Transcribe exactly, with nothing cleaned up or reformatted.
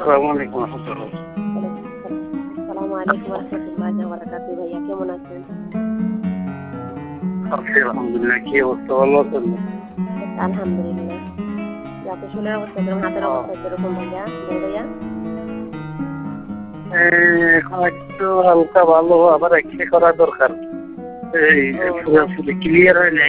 আসসালামু আলাইকুম ওয়া রাহমাতুল্লাহ। আসসালামু আলাইকুম ওয়া রাহমাতুল্লাহি ওয়া বারাকাতুহু। ভাইয়া কেমন আছেন? আছি আলহামদুলিল্লাহ। কি অবস্থা, ভালো আছেন? আলহামদুলিল্লাহ। আপনার শরীরের অবস্থা কেমন? হাতের অবস্থা কিরকম ভাইয়া? বড় ভাইয়া? এখন একটু হালকা ভালো, আবার এক্সরে করা দরকার। এই ও পুরোপুরি ক্লিয়ার হয় নাই।